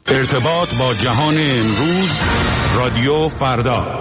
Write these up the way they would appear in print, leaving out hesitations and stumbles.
ارتباط با جهان امروز، رادیو فردا.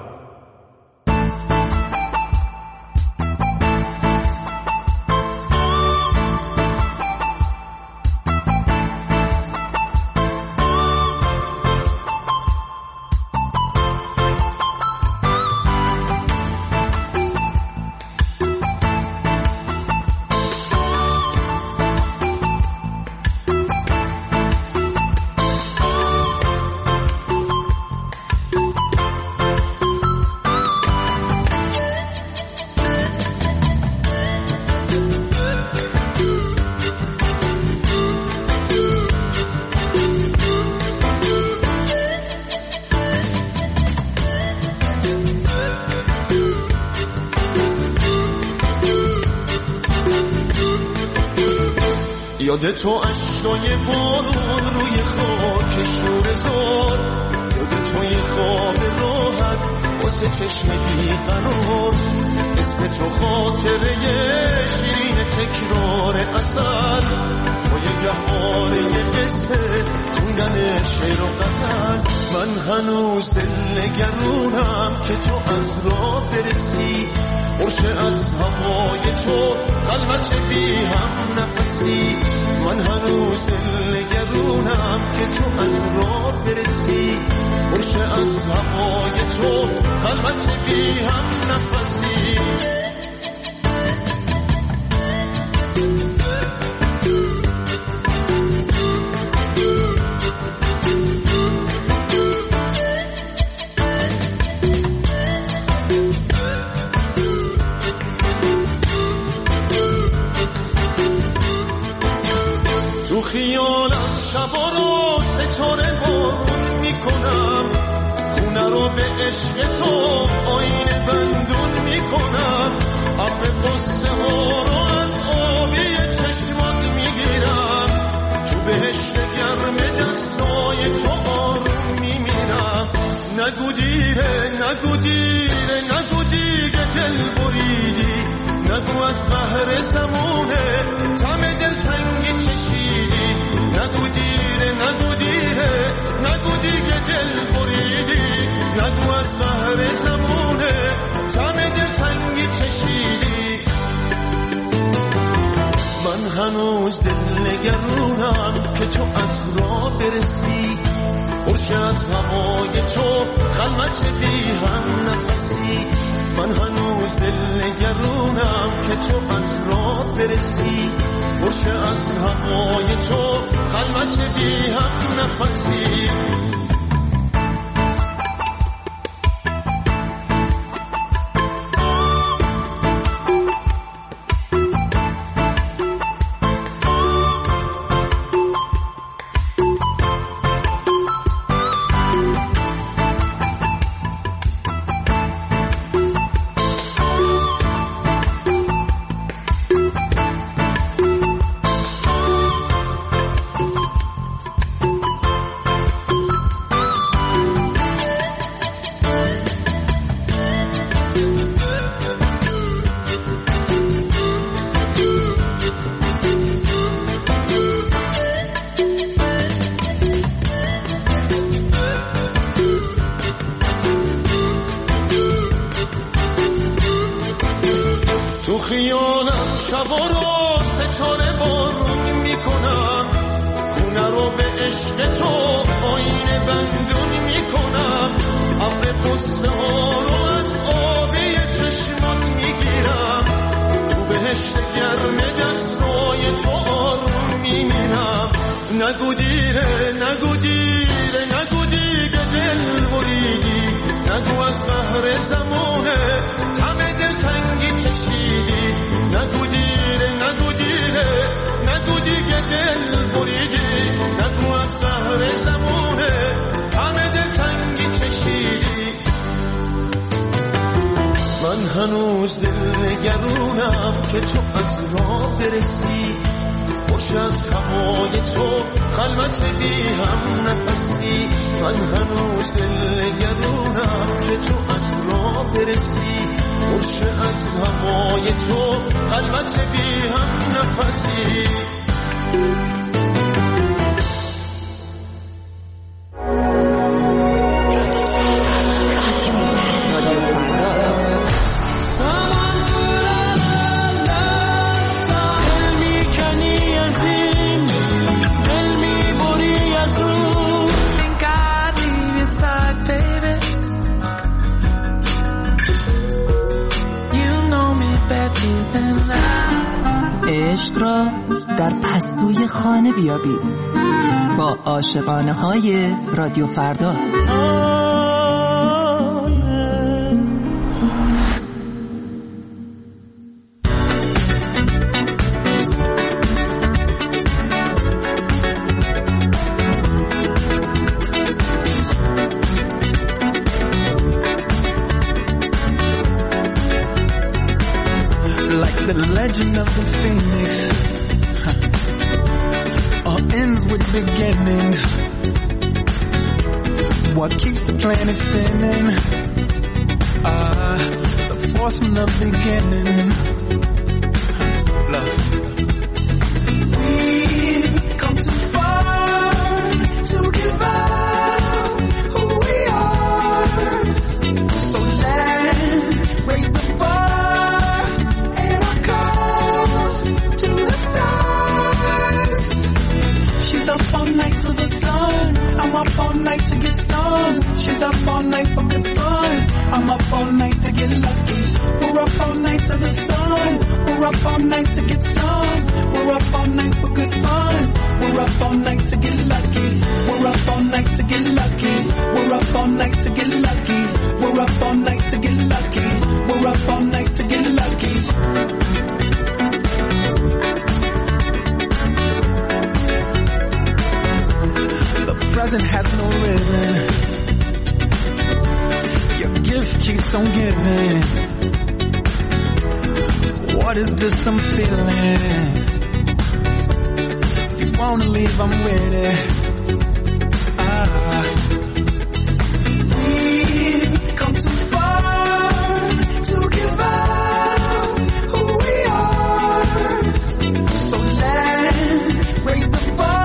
یاد تو اشکای بارون روی خاک شور زار، یاد توی خواب راحت واسه چشم بیقرار، اسم تو خاطره شیرین تکرار اثر، پای گهواره قصه خوندن شعر و غزل. من هنوز دل نگرونم که تو از راه برسی، خوش از هوای تو خلوت بی هم نفسی. من هنوز دل نگرونم که تو از راه برسی، خوش از هوای تو خلوت بی هم نفسی. تو خیالم شبا رو ستاره بارون میکنم، خونه رو به عشق تو آینه بندون میکنم، ابر قصه ها رو از آبی چشمات میگیرم، تو بهشت گرم دستای تو آروم میمیرم. نگو دیره نگو دیره نگو دیگه دل بریدی، نگو از بحر زمونه تم دل تنگی چشیدی. نگو دیره نگو دیره نگو دیگه دل بریدی، نگو از بحر زمونه تم دل تنگی چشیدی. من هنوز دل نگرونم که تو از راه برسی، خوش از هوای تو خلوت بی هم نفسی. من هنوز دل نگرونم که تو از راه برسی، خوش از هوای تو خلوت بی هم نفسی. تو خیالم شبا رو ستاره بارون میکنم، خونه رو به عشق تو آینه بندون میکنم، ابر قصه ها رو از آبی چشمات میگیرم، تو بهشت گرم دستای تو آروم میمیرم. نگو دیره نگو دیره نگو دیگه دل بریدی، نگو از بحر زمونه تم دل تنگی چشیدی. نگو دیره نگو دیره نگو دیگه دل بریدی، نگو از بحر زمونه تم دل تنگی چشیدی. من هنوز دل نگرونم که تو از راه برسی، خوش از هوای تو خلوت بی هم نفسی. من هنوز دل نگرونم که تو از راه برسی، خوش از هوای تو خلوت بی هم نفسی. عشق را در پستوی خانه بیابید با عاشقانه های رادیو فردا. The legend of the phoenix all ends with beginnings. What keeps the planet spinning? The force from the beginning. Love. We've come too far to give up who we are. So let's raise the bar. She's up all night to the sun. I'm up all night to get some. She's up all night for good fun. I'm up all night to get lucky. We're up all night to the sun. We're up all night to get some. We're up all night for good fun. We're up all night to get lucky. We're up all night to get lucky. We're up all night to get lucky. We're up all night to get lucky. We're up all night to get lucky. Present has no ribbon. Your gift keeps on giving. What is this I'm feeling? If you wanna leave, I'm with it. We've come too far to give up who we are. So let's raise the bar.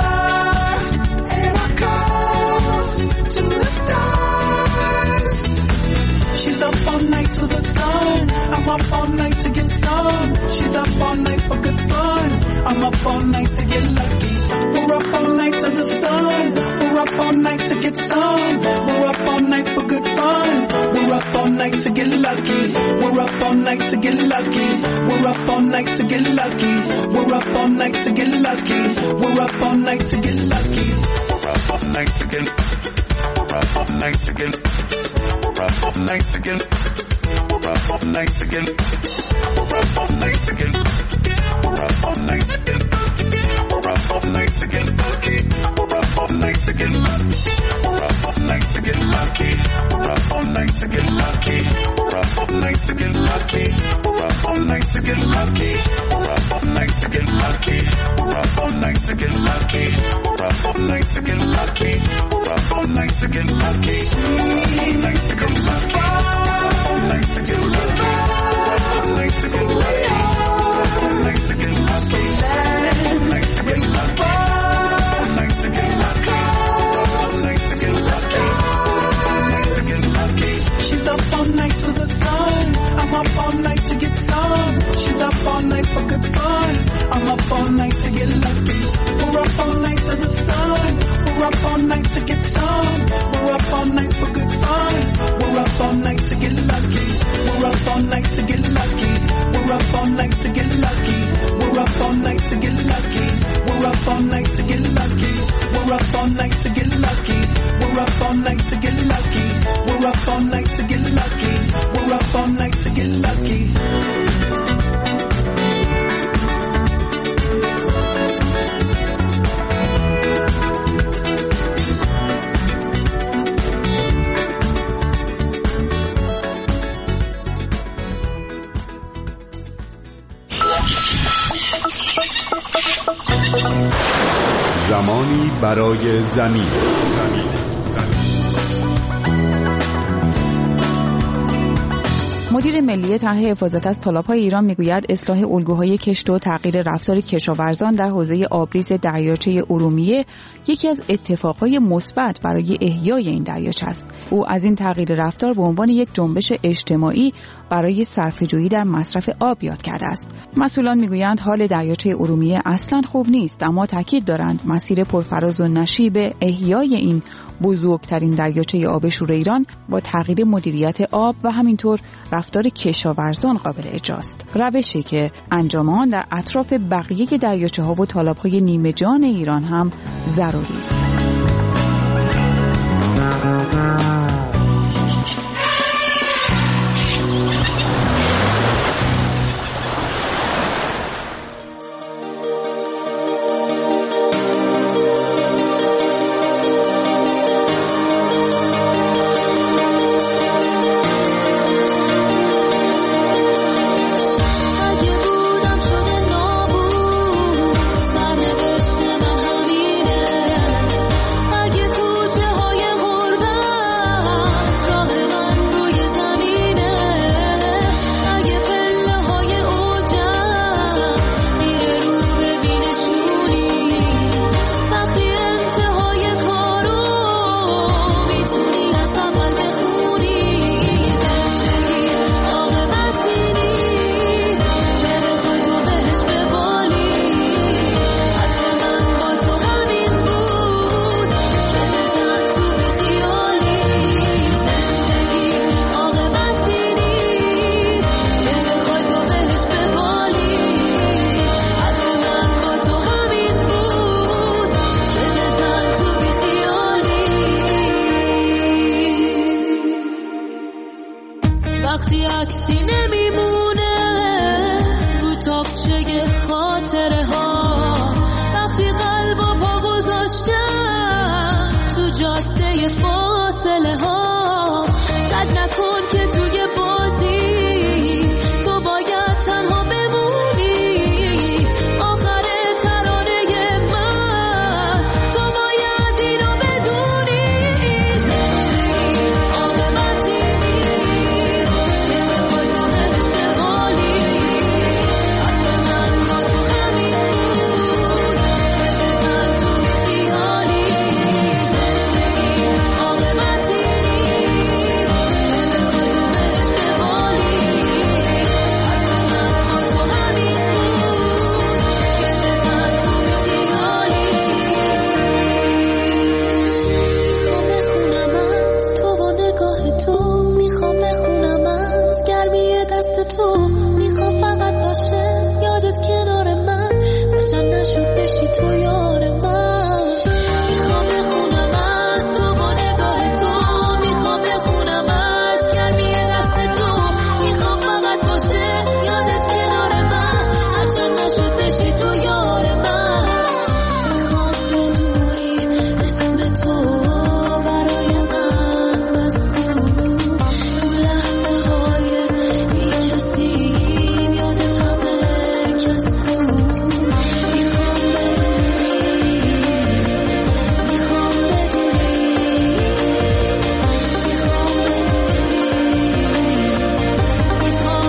To the stars. She's up all night to the sun. I'm up all night to get some. She's up all night for good fun. I'm up all night to get lucky. We're up all night to the sun. We're up all night to get some. We're up all night for good fun. We're up all night to get lucky. We're up all night to get lucky. We're up all night to get lucky. We're up all night to get lucky. We're up all night to get lucky. We're up all night to get lucky. We're up all night to get. We're up all night to get. We're up all night to get. We're up all night to get. We're up all night to get. We're up all night to get lucky. We're up all night to get lucky. We're up all night to get lucky. We're up all night to get lucky. We're up all night to get lucky. We're up all night to get lucky. We're up all night to get lucky. We're up all night to get lucky. We're up all night to get lucky. We're up all night to get lucky. We're up all night to get lucky. All night to get lucky. All night to get lucky. All night to get lucky. All night to get lucky. All night to get lucky. All night to get lucky. All night to get lucky. She's up all night to the sun. I'm up all night to get some. She's up all night for good fun. I'm up all night to get lucky. We're up all night to the sun. We're up all night to get some. We're up all night for good fun. We're up all night to get lucky. We're up all night to get lucky. We're up all night to get lucky. We're up all night to get lucky. We're up all night to get lucky. We're up all night to get lucky. We're up all night to get lucky. We're up all night to get lucky. We're up all night to get lucky. زمانی برای زمین. مدیر ملی طرح حفاظت از تالاب‌های ایران میگوید اصلاح الگوهای کشت و تغییر رفتار کشاورزان در حوزه آبریز دریاچه ارومیه یکی از اتفاقهای مثبت برای احیای این دریاچه است. او از این تغییر رفتار به عنوان یک جنبش اجتماعی برای صرفه‌جویی در مصرف آب یاد کرده است. مسئولان میگویند حال دریاچه ارومیه اصلاً خوب نیست، اما تاکید دارند مسیر پرفراز و نشیب احیای این بزرگترین دریاچه آب شور ایران با تغییر مدیریت آب و همینطور رفتار رفتار کشاورزان قابل اجراست. روشی که انجام در اطراف بقیه دریاچه‌ها و تالاب‌های نیمه جان ایران هم ضروری است. وقتی عکسی نمیمونه رو تاقچه خاطره ها، وقتی قلب و پا گذاشتم تو جاده فاصله ها، شد نکن که توی بازی تو باید تنها بمونی، آخر ترانه من تو باید اینو بدونی، زندگی عاقبتی نیست که بخوای تو بهش بمالی، حرف من با تو همین بود که بزن تو بیخیالی، زندگی عاقبتی نیست که بخوای تو بهش بمالی، حرف من با تو همین بود که بزن تو بیخیالی. میخوام بخونم از تو و نگاه تو، میخوام بخونم از گرمی دست تو، میخوام فقط باشه یادت کنار من و چند نشد بشی تو یار من. میخوام بخونم از تو و نگاه تو، میخوام بخونم از گرمی دست تو، میخوام فقط باشه یادت کنار من هر چند نشد بشی تو یار من. میخوام بدونی اسم تو برای من بس بود، تو لحظه های بی‌کسیم یادت همه کس بود. میخوام بدونی، میخوام بدونی، میخوام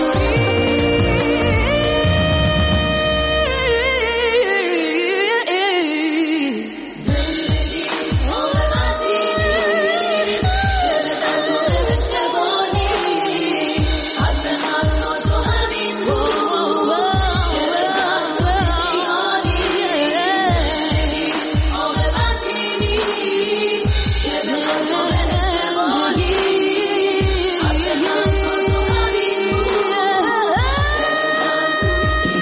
بدونی، زندگی عاقبتی نیست که بزن تو بهش بمالی، حرف من با تو همین بود که بزن تو بیخیالی، زندگی عاقبتی نیست که بزن تو بهش بمالی، حرف من با تو همین بود که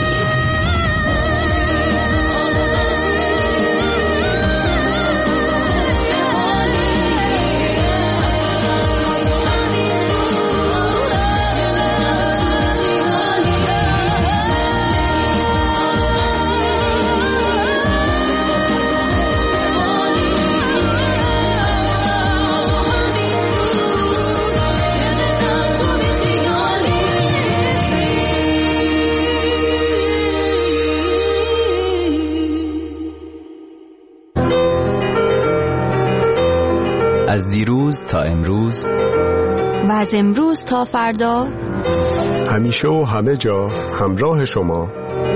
از دیروز تا امروز و از امروز تا فردا، همیشه و همه جا همراه شما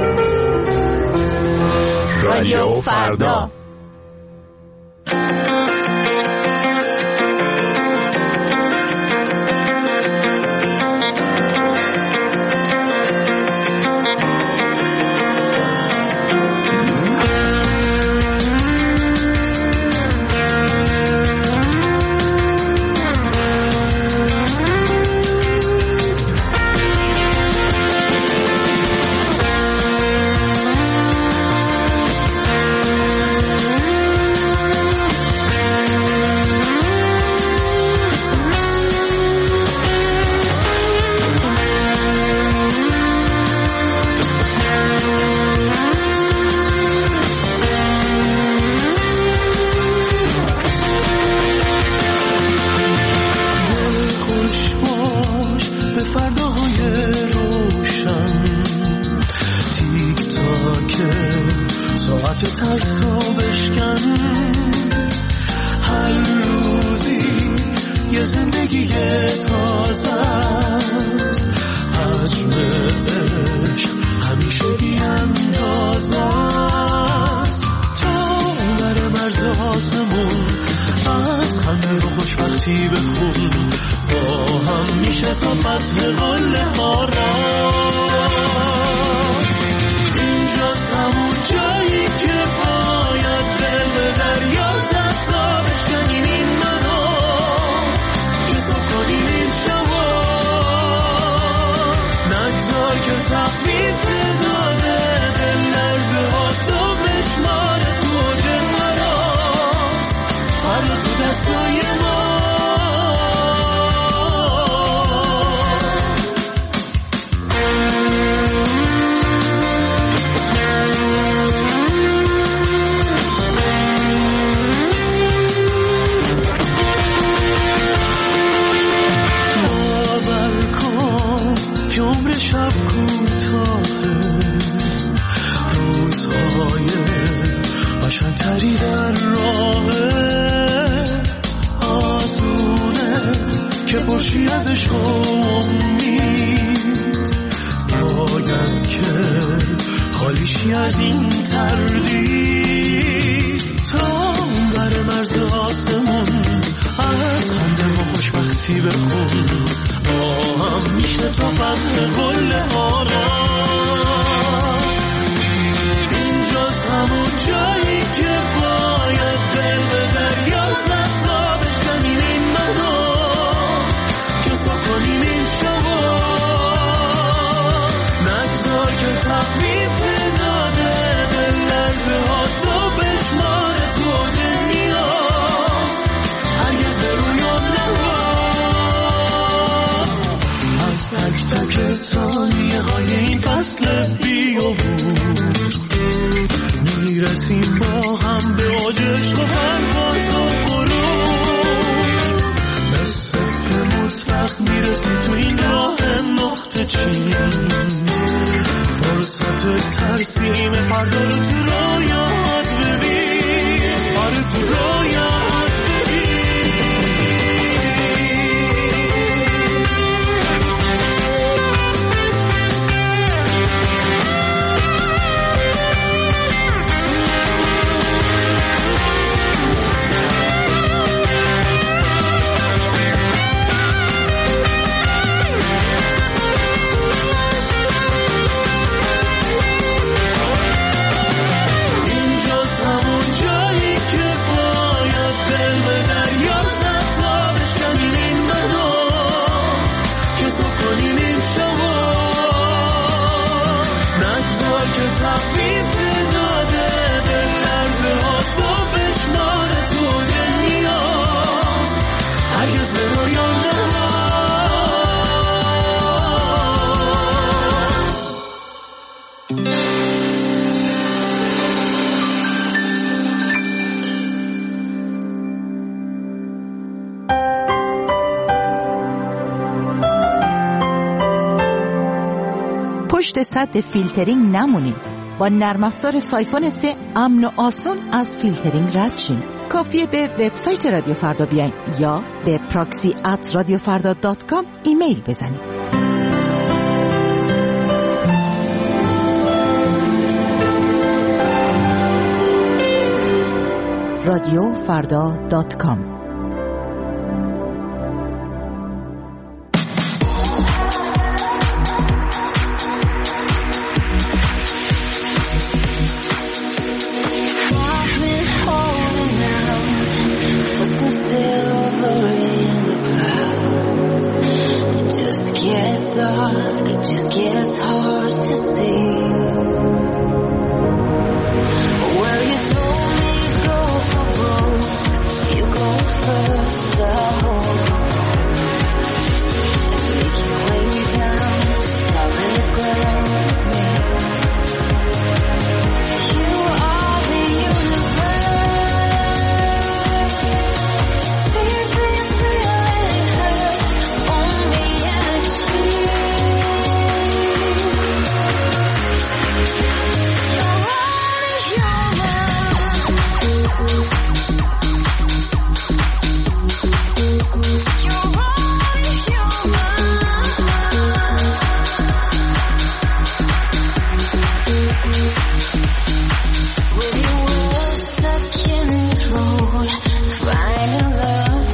رادیو فردا. همه رو خوشبختی بخون، با هم میشه تا فتح قله ها را. اینجاست همون جایی که باید دل به دریا زد تا بشکنیم این منو، که تو کنیم این شما. نگذار که تقویم داده دل لرزه ها تو بشماره تو دل مراست، فردا تو دستای ما. قشنگتری در راه آسونه که پرشی از عشق و امید، باید که خالیشی از این تردید. تا بر مرز آسمون از خنده و خوشبختی بخون، با هم میشه تا فتح قله ها را. همون جایی که باید دل به دریا زد تا بشکنیم این منو، که تو کنیم این شما. نگذار که تقویم داده دل لرزه ها تو بشماره تو دل نیاز، هرگز به رویان نواز. از تک تک ثانیه های این فصل بیابون میرسیم با هم به اوج عشق و پرواز و غروب. به صفر مطلق میرسیم تو این راه نقطه چین، فرصت ترسیم فردا رو تو رویات ببین، آره تو رویات ببین. پشت سد فیلترینگ نمونین. با نرم افزار سایفون 3 امن و آسان از فیلترینگ رد شین. کافیه به وبسایت رادیو فردا بیاین یا به proxy@radiofarda.com ایمیل بزنید. radiofarda.com It just gets hard to see. Well, you told me go for broke. You go first, I hold and make your way down to solid ground with me. You are the universe. See if you feel it hurt on me and cheek. With your words stuck in the throat, finding love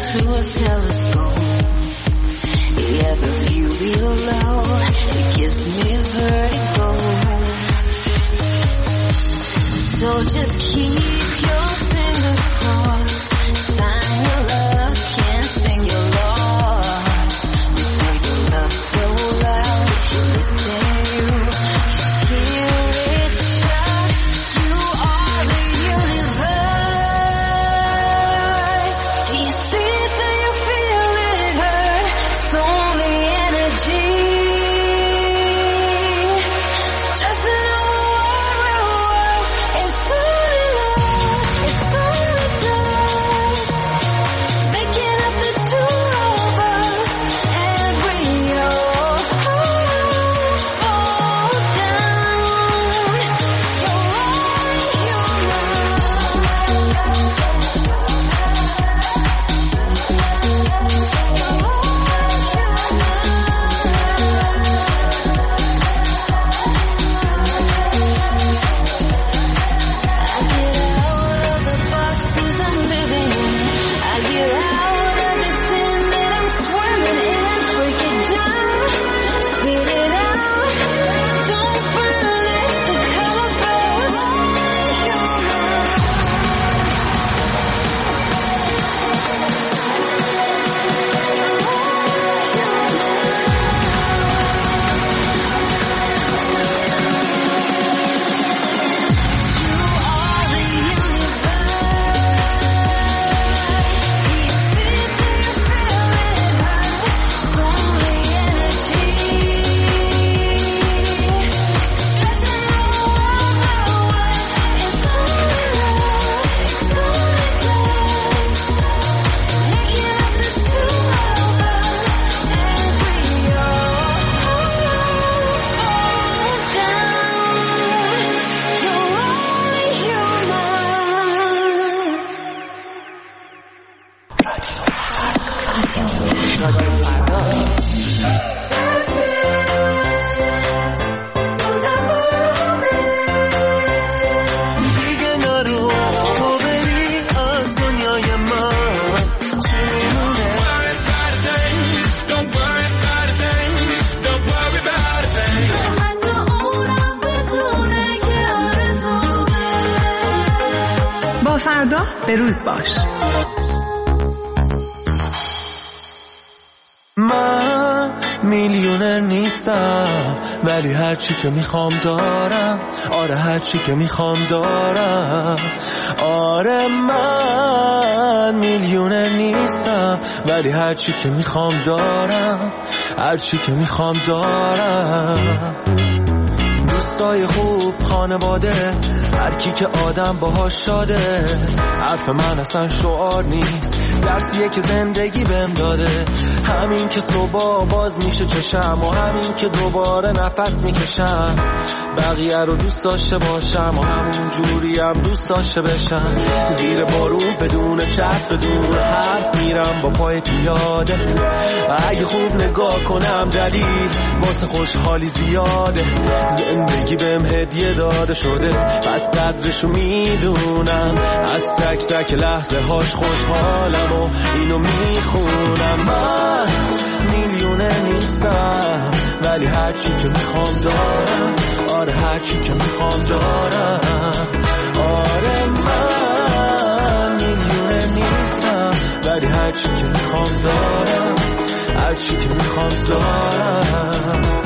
به روز باش. من میلیونر نیستم ولی هرچی که میخوام دارم. آره هرچی که میخوام دارم. آره من میلیونر نیستم ولی هرچی که میخوام دارم. هرچی که میخوام دارم. دوستای خوب، خانواده، هر کی که آدم باهاش شاده. حرف من اصلا شعار نیست، درسیه که زندگی بهم داده. همین که صبح باز میشه چشم و همین که دوباره نفس میکشم. بقیه رو دوست داشته باشم و همون جوری هم دوست داشته بشم. زیر بارون بدون چتر بدون حرف میرم با پای پیاده. اگه خوب نگاه کنم دلیل واسه خوشحالی زیاده. زندگی بهم هدیه داده شده پس قدرشو میدونم. از تک تک لحظه هاش خوشحالم و اینو میخونم. من میلیونه نیستم ولی هرچی که میخوام دارم. آره هرچی که میخوام دارم. آره من میلیونه نیستم ولی هرچی که میخوام دارم. هرچی که میخوام دارم.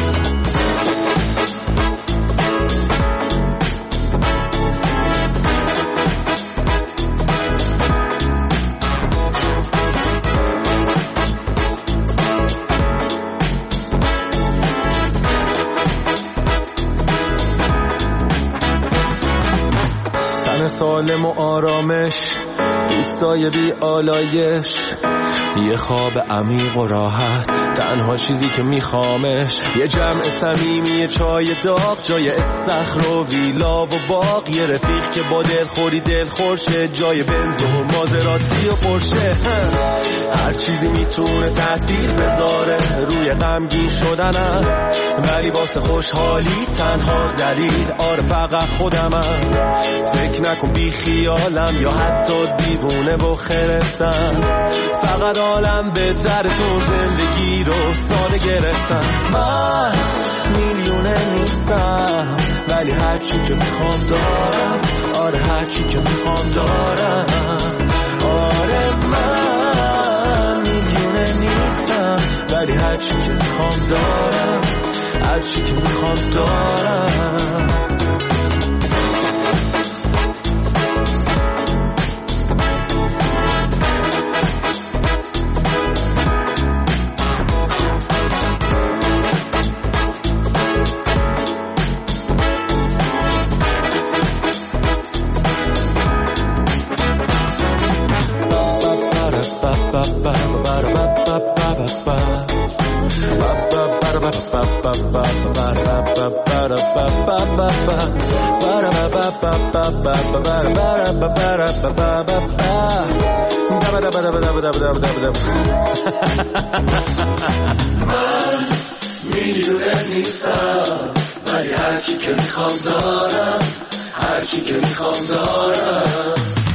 سالم و آرامش، دوستای بی آلایش، یه خواب عمیق و راحت، تنها چیزی که میخوامش. یه جمع صمیمی، یه چای داغ، جای استخر و ویلا و باغ. یه رفیق که با دلخوری دلخورشه، جای بنز و مازراتی و پرشه. هر چیزی میتونه تأثیر بذاره روی غمگین شدنم، ولی واسه خوشحالی تنها دلیل آره فقط خودمم. فکر نکن بی خیالم یا حتی دیوونه و خرفتم. فقط عالم بهتره چون زندگی رو ساده گرفتم. من میلیونه نیستم ولی هرچی که میخوام دارم. آره هرچی که میخوام دارم. آره من میلیونه نیستم ولی هرچی که میخوام دارم. هرچی که میخوام دارم. من میلیونه نیستم ولی هرچی که میخوام دارم. هرچی که میخوام دارم.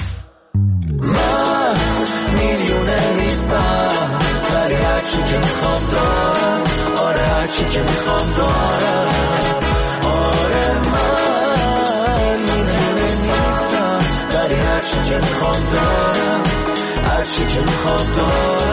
من میلیونه نیستم ولی هرچی که میخوام دارم. آره هرچی که میخوام دارم. آره من میلیونه نیستم ولی هرچی که میخوام دارم. هرچی که میخوام دارم.